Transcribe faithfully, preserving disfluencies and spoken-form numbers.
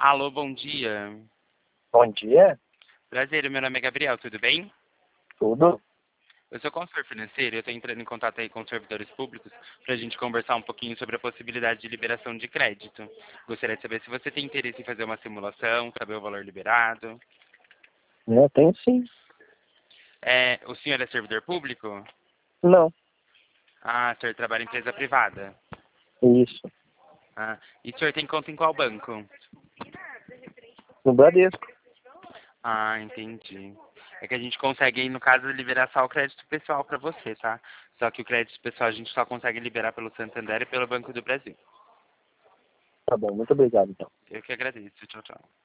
Alô, bom dia. Bom dia, Prazer, meu nome é Gabriel, tudo bem? tudo? Eu sou consultor financeiro e eu estou entrando em contato aí com os servidores públicos para a gente conversar um pouquinho sobre a possibilidade de liberação de crédito. Gostaria de saber se você tem interesse em fazer uma simulação, saber o valor liberado. Eu tenho sim. É, o senhor é servidor público? Não, Ah, o senhor trabalha em empresa privada. isso. Ah, e o senhor tem conta em qual banco? No Bradesco. Ah, entendi. É que a gente consegue, aí, no caso, liberar só o crédito pessoal para você, tá? Só que o crédito pessoal a gente só consegue liberar pelo Santander e pelo Banco do Brasil. Tá bom, muito obrigado então. Eu que agradeço. Tchau, tchau.